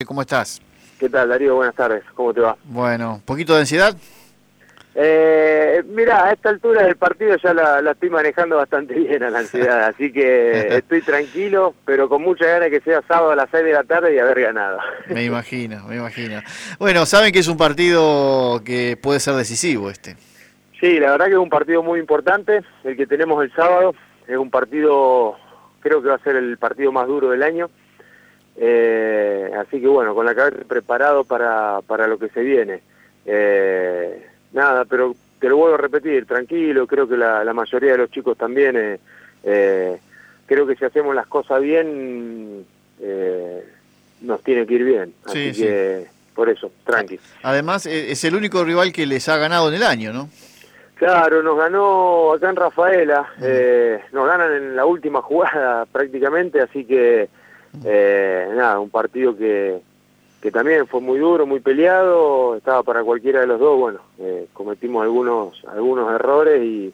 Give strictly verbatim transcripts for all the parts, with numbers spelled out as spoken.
¿cómo estás? ¿Qué tal, Darío? Buenas tardes, ¿cómo te va? Bueno, ¿un poquito de ansiedad? Eh, mirá, a esta altura del partido ya la, la estoy manejando bastante bien a la ansiedad, así que estoy tranquilo, pero con mucha ganas que sea sábado a las seis de la tarde y haber ganado. Me imagino, me imagino. Bueno, saben que es un partido que puede ser decisivo este. Sí, la verdad que es un partido muy importante, el que tenemos el sábado, es un partido, creo que va a ser el partido más duro del año, eh, así que bueno, con la cabeza preparado para, para lo que se viene. Eh, Nada, pero te lo vuelvo a repetir, tranquilo, creo que la, la mayoría de los chicos también, eh, eh, creo que si hacemos las cosas bien, eh, nos tiene que ir bien, así sí, que sí. Por eso, tranqui. Además, es el único rival que les ha ganado en el año, ¿no? Claro, nos ganó acá en Rafaela, mm. eh, nos ganan en la última jugada prácticamente, así que, eh, nada, un partido que... que también fue muy duro, muy peleado, estaba para cualquiera de los dos, bueno, eh, cometimos algunos algunos errores y,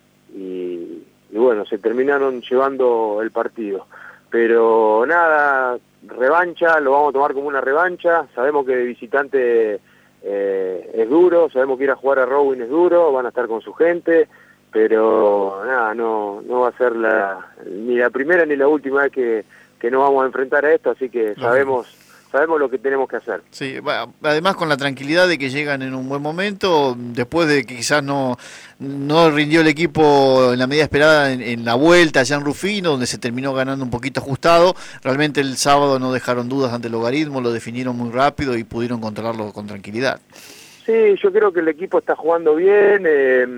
y, y bueno, se terminaron llevando el partido. Pero nada, revancha, lo vamos a tomar como una revancha, sabemos que de visitante eh, es duro, sabemos que ir a jugar a Rowing es duro, van a estar con su gente, pero nada, no no va a ser la ni la primera ni la última vez que, que nos vamos a enfrentar a esto, así que sabemos... sabemos lo que tenemos que hacer. Sí, bueno, además con la tranquilidad de que llegan en un buen momento, después de que quizás no, no rindió el equipo en la medida esperada en, en la vuelta allá en Rufino, donde se terminó ganando un poquito ajustado, realmente el sábado no dejaron dudas ante el logaritmo, lo definieron muy rápido y pudieron controlarlo con tranquilidad. Sí, yo creo que el equipo está jugando bien, eh,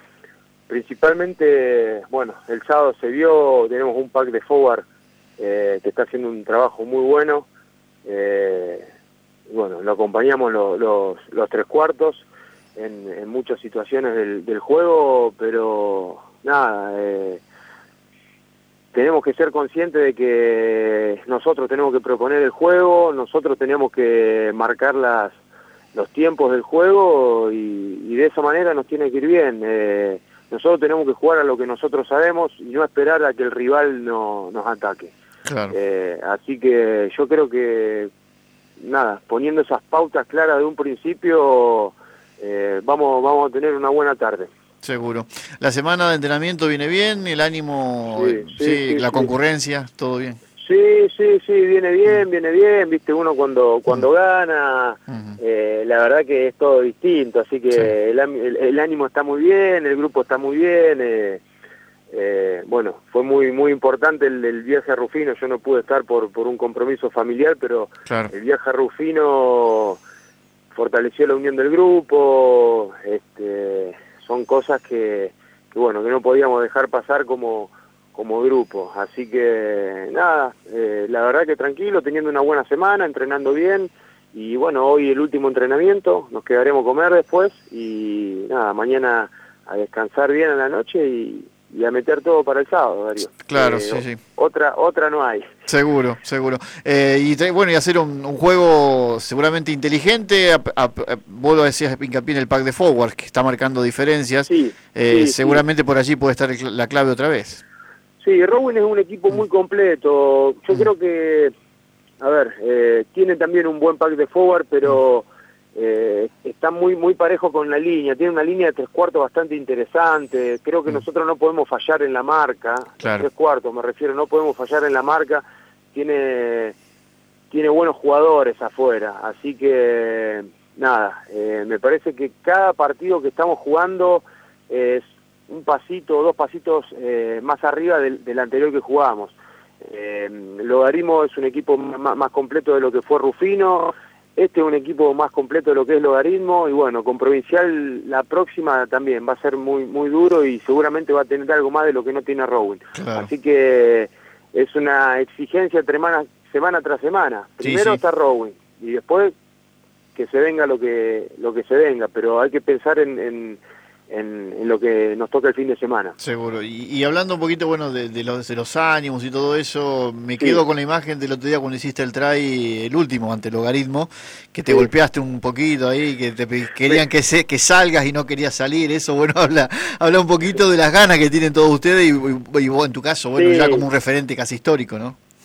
principalmente, bueno, el sábado se vio, tenemos un pack de forward eh, que está haciendo un trabajo muy bueno. Eh, bueno, lo acompañamos lo, los, los tres cuartos en, en muchas situaciones del, del juego, pero nada, eh, tenemos que ser conscientes de que nosotros tenemos que proponer el juego, nosotros tenemos que marcar las, los tiempos del juego y, y de esa manera nos tiene que ir bien. Eh, nosotros tenemos que jugar a lo que nosotros sabemos y no esperar a que el rival no, nos ataque. Claro. Eh, así que yo creo que, nada, poniendo esas pautas claras de un principio, eh, vamos, vamos a tener una buena tarde. Seguro. La semana de entrenamiento viene bien, el ánimo, sí, sí, sí, sí, la sí. concurrencia, todo bien. Sí, sí, sí, viene bien, viene bien, viste, uno cuando cuando uh-huh. gana, uh-huh. eh, la verdad que es todo distinto, así que sí. el, el, el ánimo está muy bien, el grupo está muy bien, eh, Eh, bueno, fue muy muy importante el, el viaje a Rufino, yo no pude estar por, por un compromiso familiar, pero claro. el viaje a Rufino fortaleció la unión del grupo, este, son cosas que, que bueno, que no podíamos dejar pasar como, como grupo, así que nada, eh, la verdad que tranquilo, teniendo una buena semana, entrenando bien, y bueno, hoy el último entrenamiento, nos quedaremos a comer después, y nada, mañana a descansar bien en la noche y y a meter todo para el sábado, Darío. Claro, eh, sí, sí. Otra otra no hay. Seguro, seguro. Eh, y bueno, y hacer un, un juego seguramente inteligente, a, a, a, vos lo decías hincapié en el pack de forward, que está marcando diferencias, sí, eh, sí, seguramente sí. por allí puede estar el, la clave otra vez. Sí, Rowing es un equipo muy completo, yo mm. creo que, a ver, eh, tiene también un buen pack de forward, pero... Mm. Eh, está muy muy parejo con la línea, tiene una línea de tres cuartos bastante interesante, creo que mm. nosotros no podemos fallar en la marca, claro. tres cuartos me refiero, no podemos fallar en la marca, tiene tiene buenos jugadores afuera, así que nada, eh, me parece que cada partido que estamos jugando es un pasito o dos pasitos eh, más arriba del, del anterior que jugamos. Eh, Logaritmo es un equipo más, más completo de lo que fue Rufino. Este es un equipo más completo de lo que es Logaritmo y bueno, con Provincial la próxima también va a ser muy muy duro y seguramente va a tener algo más de lo que no tiene Rowing. Claro. Así que es una exigencia semana, semana tras semana. Primero sí, sí. está Rowing y después que se venga lo que lo que se venga, pero hay que pensar en, en, en, en lo que nos toca el fin de semana. Seguro. Y, y hablando un poquito, bueno, de, de, los, de los ánimos y todo eso, me quedo sí. con la imagen del otro día cuando hiciste el try, el último ante Logaritmo, que te sí. golpeaste un poquito ahí, que te querían sí. que se, que salgas y no querías salir. Eso, bueno, habla habla un poquito de las ganas que tienen todos ustedes y, y, y vos en tu caso, bueno, sí. ya como un referente casi histórico, ¿no?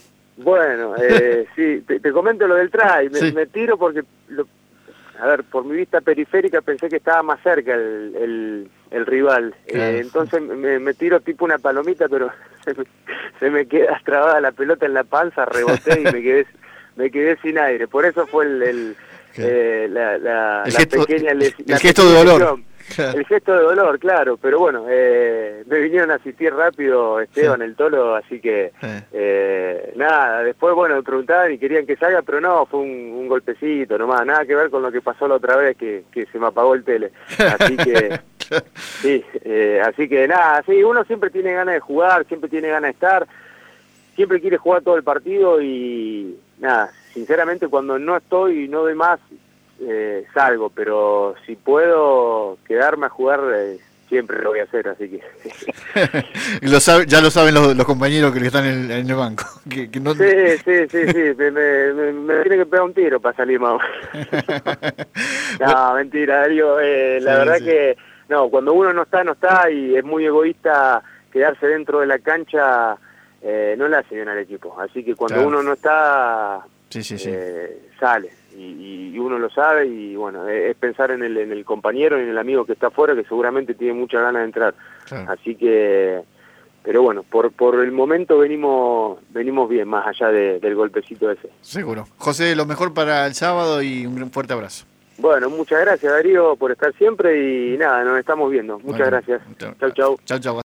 Bueno, eh, sí, te, te comento lo del try. Me, Sí. me tiro porque, lo, a ver, por mi vista periférica pensé que estaba más cerca el, el, el rival. Claro. Eh, entonces me, me tiro tipo una palomita, pero se me, se me queda trabada la pelota en la panza, reboté y me quedé, me quedé sin aire. Por eso fue el, el, eh, la, la, El la gesto- pequeña les- el la gesto pequeña de dolor. lesión. Claro. El gesto de dolor, claro, pero bueno, eh, me vinieron a asistir rápido Esteban, Sí. el Tolo, así que Sí. eh, nada, después bueno, me preguntaban y querían que salga, pero no, fue un, un golpecito nomás, nada que ver con lo que pasó la otra vez que, que se me apagó el tele, así que sí, eh, así que nada, sí, uno siempre tiene ganas de jugar, siempre tiene ganas de estar, siempre quiere jugar todo el partido y nada, sinceramente cuando no estoy y no doy más, Eh, salgo, pero si puedo quedarme a jugar, eh, siempre lo voy a hacer, así que... Y lo sabe- ya lo saben los, los compañeros que están en, en el banco. Que, que no... Sí, sí, sí, sí, me, me, me- me tiene que pegar un tiro para salir más. No, mentira, Darío, eh, la Sí, verdad sí. que, no, cuando uno no está, no está, y es muy egoísta quedarse dentro de la cancha, eh, no le hace bien al equipo, así que cuando Claro. uno no está, Sí, sí, sí. eh, sale, y, y uno lo sabe, y bueno, es, es pensar en el, en el compañero y en el amigo que está afuera, que seguramente tiene muchas ganas de entrar, Claro. así que, pero bueno, por por el momento venimos venimos bien, más allá de, del golpecito ese. Seguro. José, lo mejor para el sábado y un gran fuerte abrazo. Bueno, muchas gracias Darío por estar siempre, y nada, nos estamos viendo, muchas Bueno, gracias, chau. chau chau. Chau, chau.